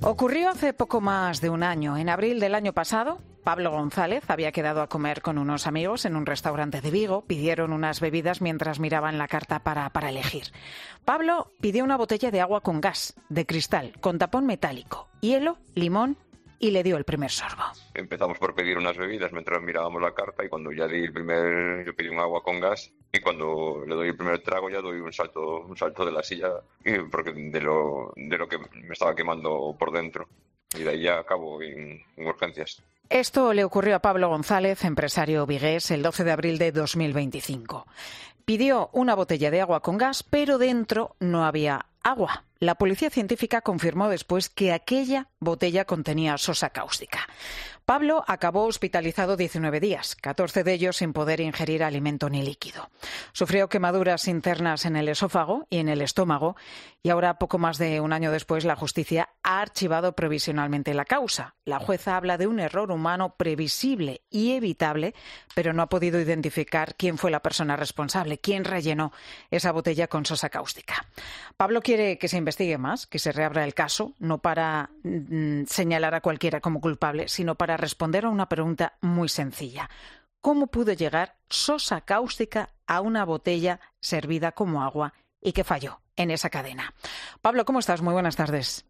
Ocurrió hace poco más de un año. En abril del año pasado, Pablo González había quedado a comer con unos amigos en un restaurante de Vigo. Pidieron unas bebidas mientras miraban la carta para elegir. Pablo pidió una botella de agua con gas, de cristal, con tapón metálico, hielo, limón y le dio el primer sorbo. Empezamos por pedir unas bebidas mientras mirábamos la carta y cuando ya yo pedí un agua con gas y cuando le doy el primer trago ya doy un salto de la silla porque de lo que me estaba quemando por dentro y de ahí ya acabo en urgencias. Esto le ocurrió a Pablo González, empresario vigués, el 12 de abril de 2025. Pidió una botella de agua con gas, pero dentro no había agua. La policía científica confirmó después que aquella botella contenía sosa cáustica. Pablo acabó hospitalizado 19 días, 14 de ellos sin poder ingerir alimento ni líquido. Sufrió quemaduras internas en el esófago y en el estómago y ahora, poco más de un año después, la justicia ha archivado provisionalmente la causa. La jueza habla de un error humano previsible y evitable, pero no ha podido identificar quién fue la persona responsable, quién rellenó esa botella con sosa cáustica. Pablo quiere que se investigue más, que se reabra el caso, no para señalar a cualquiera como culpable, sino para responder a una pregunta muy sencilla. ¿Cómo pudo llegar sosa cáustica a una botella servida como agua y qué falló en esa cadena? Pablo, ¿cómo estás? Muy buenas tardes.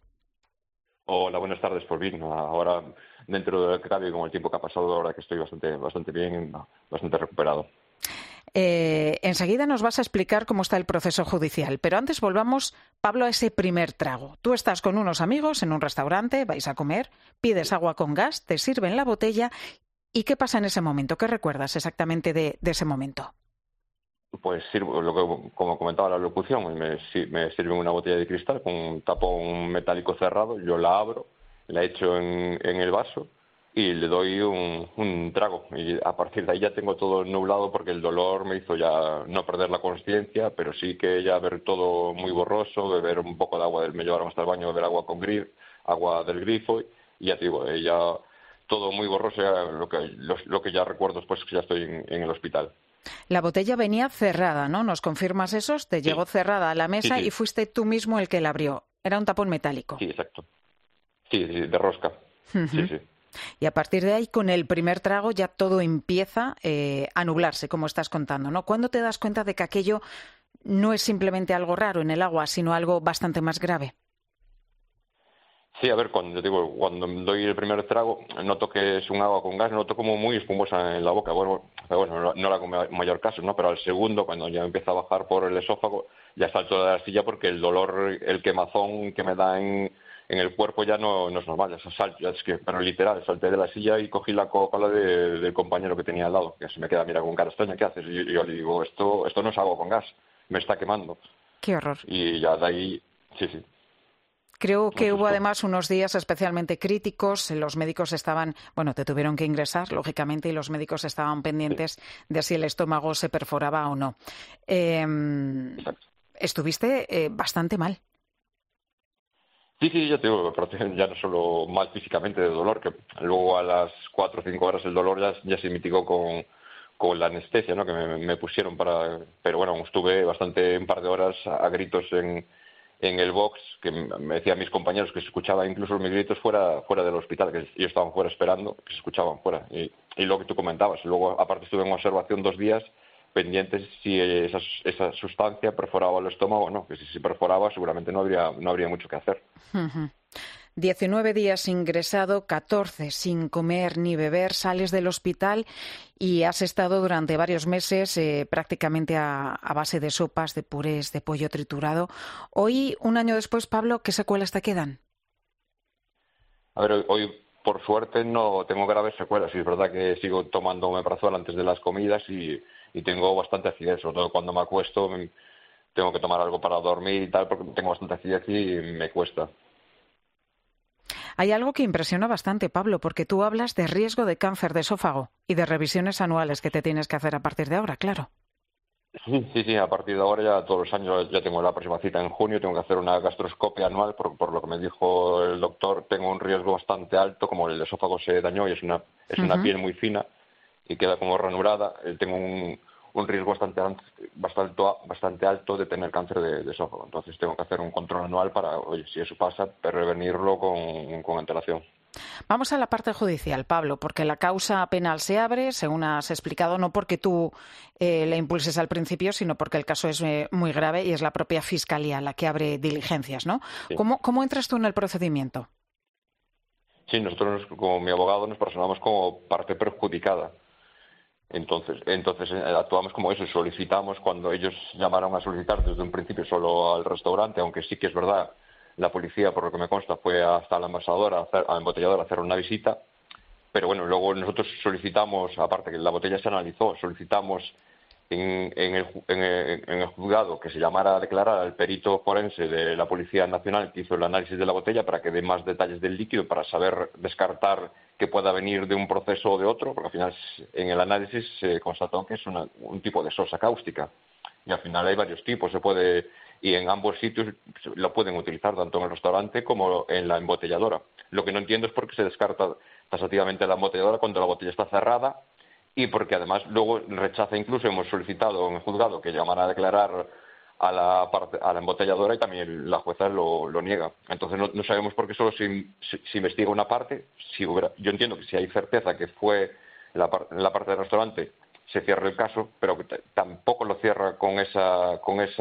Hola, buenas tardes. Pues bien, ahora dentro del cambio, con el tiempo que ha pasado, ahora que estoy bastante bien, bastante recuperado. Enseguida nos vas a explicar cómo está el proceso judicial, pero antes volvamos, Pablo, a ese primer trago. Tú estás con unos amigos en un restaurante, vais a comer, pides agua con gas, te sirven la botella. ¿Y qué pasa en ese momento? ¿Qué recuerdas exactamente de ese momento? Pues como comentaba la locución, me sirven una botella de cristal con un tapón metálico cerrado, yo la abro, la echo en el vaso y le doy un trago. Y a partir de ahí ya tengo todo nublado porque el dolor me hizo ya no perder la consciencia, pero sí que ya ver todo muy borroso, beber un poco de agua, me llevaron hasta el baño, beber agua agua del grifo y ya te digo, ya todo muy borroso, ya lo que ya recuerdo después que ya estoy en el hospital. La botella venía cerrada, ¿no? ¿Nos confirmas eso? Te llegó cerrada a la mesa y fuiste tú mismo el que la abrió. Era un tapón metálico. Sí, exacto. Sí, de rosca. Sí. Y a partir de ahí, con el primer trago, ya todo empieza a nublarse, como estás contando, ¿no? ¿Cuándo te das cuenta de que aquello no es simplemente algo raro en el agua, sino algo bastante más grave? Sí, a ver, cuando doy el primer trago, noto que es un agua con gas, noto como muy espumosa en la boca. Bueno, no le hago mayor caso, ¿no? Pero al segundo, cuando ya empieza a bajar por el esófago, ya salto de la silla porque el dolor, el quemazón que me da en el cuerpo ya no es normal, pero literal, salté de la silla y cogí la Coca-Cola del compañero que tenía al lado, que se me queda mira con cara extraña, ¿qué haces? Y yo le digo, esto no es agua con gas, me está quemando. ¡Qué horror! Y ya de ahí, sí. Creo que hubo además unos días especialmente críticos. Los médicos te tuvieron que ingresar, lógicamente, y los médicos estaban pendientes de si el estómago se perforaba o no. Estuviste bastante mal. Sí, ya te digo, pero ya no solo mal físicamente de dolor, que luego a las 4 o 5 horas el dolor ya se mitigó con la anestesia, ¿no? Que me pusieron pero bueno, estuve un par de horas a gritos en el box, que me decían mis compañeros que se escuchaban incluso mis gritos fuera del hospital, que ellos estaban fuera esperando, que se escuchaban fuera. Y lo que tú comentabas, luego aparte estuve en observación 2 días pendientes si esa sustancia perforaba el estómago o no, que si se perforaba seguramente no habría mucho que hacer. 19 días ingresado, 14 sin comer ni beber, sales del hospital y has estado durante varios meses prácticamente a base de sopas, de purés, de pollo triturado. Hoy, un año después, Pablo, ¿qué secuelas te quedan? A ver, hoy por suerte no tengo graves secuelas y es verdad que sigo tomando omeprazol antes de las comidas y tengo bastante acidez, sobre todo cuando me acuesto tengo que tomar algo para dormir y tal porque tengo bastante acidez y me cuesta. Hay algo que impresiona bastante, Pablo, porque tú hablas de riesgo de cáncer de esófago y de revisiones anuales que te tienes que hacer a partir de ahora, claro. Sí, a partir de ahora ya todos los años ya tengo la próxima cita en junio, tengo que hacer una gastroscopia anual, por lo que me dijo el doctor, tengo un riesgo bastante alto, como el esófago se dañó y es una piel muy fina y queda como ranurada, tengo un riesgo bastante alto de tener cáncer de esófago. Entonces tengo que hacer un control anual para, oye, si eso pasa, prevenirlo con antelación. Vamos a la parte judicial, Pablo, porque la causa penal se abre, según has explicado, no porque tú la impulses al principio, sino porque el caso es muy grave y es la propia Fiscalía la que abre diligencias, ¿no? Sí. ¿Cómo entras tú en el procedimiento? Sí, nosotros, como mi abogado, nos personamos como parte perjudicada. Entonces actuamos como eso, solicitamos cuando ellos llamaron a solicitar desde un principio solo al restaurante, aunque sí que es verdad, la policía, por lo que me consta, fue hasta la envasadora, a la embotelladora a hacer una visita, pero bueno, luego nosotros solicitamos, aparte que la botella se analizó, solicitamos en el juzgado que se llamara a declarar al perito forense de la Policía Nacional que hizo el análisis de la botella para que dé más detalles del líquido, para saber descartar que pueda venir de un proceso o de otro, porque al final en el análisis se constató que es un tipo de sosa cáustica y al final hay varios tipos, y en ambos sitios lo pueden utilizar tanto en el restaurante como en la embotelladora. Lo que no entiendo es por qué se descarta taxativamente la embotelladora cuando la botella está cerrada, y porque además luego rechaza, incluso hemos solicitado en el juzgado que llamara a declarar a la embotelladora y también la jueza lo niega. Entonces no sabemos por qué solo se investiga una parte. Yo entiendo que si hay certeza que fue la parte del restaurante, se cierra el caso, pero que tampoco lo cierra con esa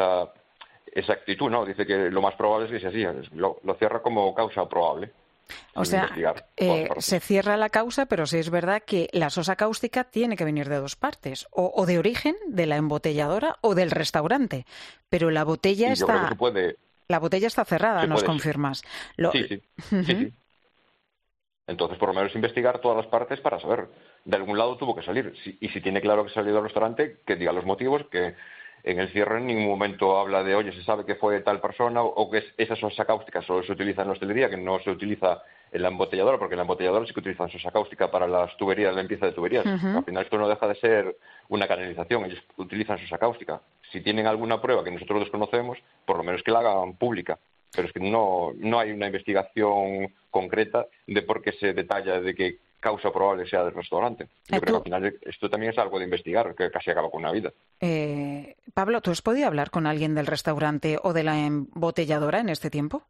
actitud, ¿no? Dice que lo más probable es que sea así, lo cierra como causa probable. O sea, se cierra la causa, pero sí es verdad que la sosa cáustica tiene que venir de dos partes, o de origen de la embotelladora o del restaurante, pero la botella la botella está cerrada, nos confirmas. Sí. Entonces, por lo menos investigar todas las partes para saber. De algún lado tuvo que salir. Y si tiene claro que salió del restaurante, que diga los motivos, que en el cierre en ningún momento habla de, oye, se sabe que fue tal persona, o que esa sosa cáustica solo se utiliza en la hostelería, que no se utiliza en la embotelladora, porque en la embotelladora sí que utilizan sosa cáustica para las tuberías, la limpieza de tuberías. Al final esto no deja de ser una canalización, ellos utilizan sosa cáustica. Si tienen alguna prueba que nosotros desconocemos, por lo menos que la hagan pública. Pero es que no hay una investigación concreta de por qué se detalla de que causa probable sea del restaurante. Yo creo que al final esto también es algo de investigar, que casi acaba con una vida. Pablo, ¿tú has podido hablar con alguien del restaurante o de la embotelladora en este tiempo?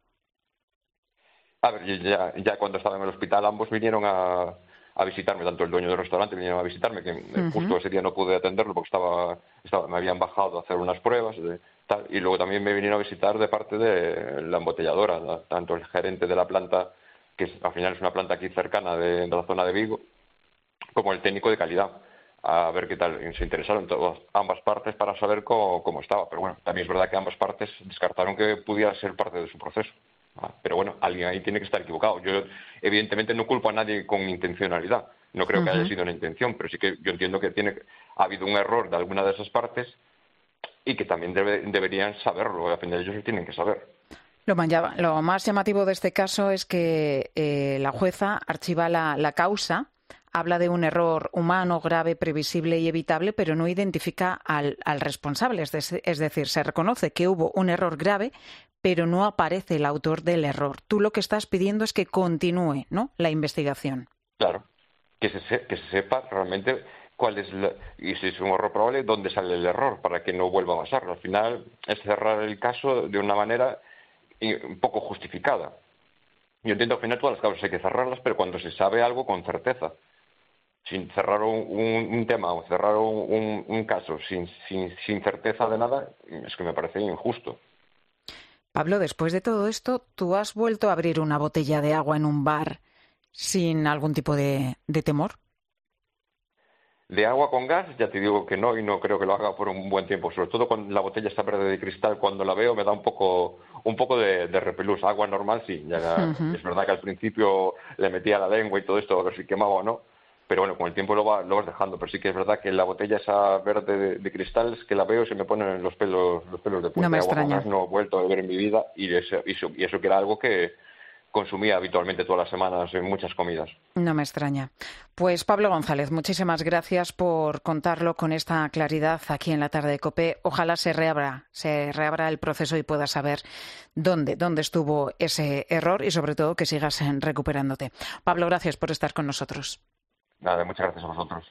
A ver, ya cuando estaba en el hospital ambos vinieron a visitarme, tanto el dueño del restaurante vinieron a visitarme, que justo ese día no pude atenderlo porque me habían bajado a hacer unas pruebas, y luego también me vinieron a visitar de parte de la embotelladora, tanto el gerente de la planta, que al final es una planta aquí cercana de la zona de Vigo, como el técnico de calidad, a ver qué tal. Se interesaron ambas partes para saber cómo estaba, pero bueno, también es verdad que ambas partes descartaron que pudiera ser parte de su proceso. Pero bueno, alguien ahí tiene que estar equivocado. Yo evidentemente no culpo a nadie con intencionalidad, no creo que haya sido una intención, pero sí que yo entiendo que ha habido un error de alguna de esas partes y que también deberían saberlo, al final ellos lo tienen que saber. Lo más llamativo de este caso es que la jueza archiva la causa, habla de un error humano grave, previsible y evitable, pero no identifica al responsable. Es decir, se reconoce que hubo un error grave, pero no aparece el autor del error. Tú lo que estás pidiendo es que continúe, ¿no?, la investigación. Claro, que se sepa realmente cuál es y si es un error probable, dónde sale el error, para que no vuelva a pasar. Al final es cerrar el caso de una manera un poco justificada. Yo entiendo que al final todas las causas hay que cerrarlas, pero cuando se sabe algo con certeza. Sin cerrar un tema o cerrar un caso sin certeza de nada, es que me parece injusto. Pablo, después de todo esto, ¿tú has vuelto a abrir una botella de agua en un bar sin algún tipo de temor? De agua con gas, ya te digo que no, y no creo que lo haga por un buen tiempo. Sobre todo cuando la botella está verde de cristal, cuando la veo me da un poco de repelús. Agua normal sí, es verdad que al principio le metía la lengua y todo esto, a ver si quemaba o no, pero bueno, con el tiempo lo vas dejando. Pero sí que es verdad que la botella esa verde de cristal, es que la veo y se me ponen los pelos de punta. No me agua extraña. Con gas no he vuelto a beber en mi vida, y eso que era algo que consumía habitualmente todas las semanas en muchas comidas. No me extraña. Pues Pablo González, muchísimas gracias por contarlo con esta claridad aquí en la tarde de COPE. Ojalá se reabra el proceso y puedas saber dónde estuvo ese error y sobre todo que sigas recuperándote. Pablo, gracias por estar con nosotros. Nada, muchas gracias a vosotros.